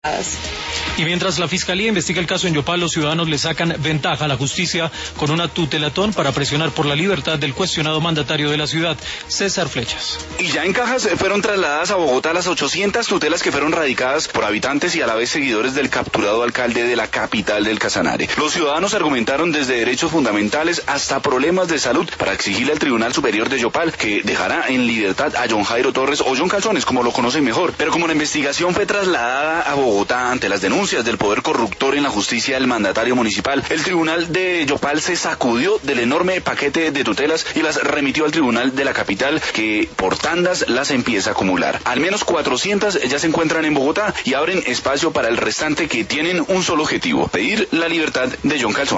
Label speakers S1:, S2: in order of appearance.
S1: Y mientras la Fiscalía investiga el caso en Yopal, los ciudadanos le sacan ventaja a la justicia con una tutelatón para presionar por la libertad del cuestionado mandatario de la ciudad, César Flechas.
S2: Y ya en Cajas fueron trasladadas a Bogotá las 800 tutelas que fueron radicadas por habitantes y a la vez seguidores del capturado alcalde de la capital del Casanare. Los ciudadanos argumentaron desde derechos fundamentales hasta problemas de salud para exigirle al Tribunal Superior de Yopal que dejará en libertad a John Jairo Torres o John Calzones, como lo conocen mejor. Pero como la investigación fue trasladada a Bogotá ante las denuncias del poder corruptor en la justicia del mandatario municipal, el Tribunal de Yopal se sacudió del enorme paquete de tutelas y las remitió al Tribunal de la capital, que por tandas las empieza a acumular. Al menos 400 ya se encuentran en Bogotá y abren espacio para el restante, que tienen un solo objetivo: pedir la libertad de John Calzones.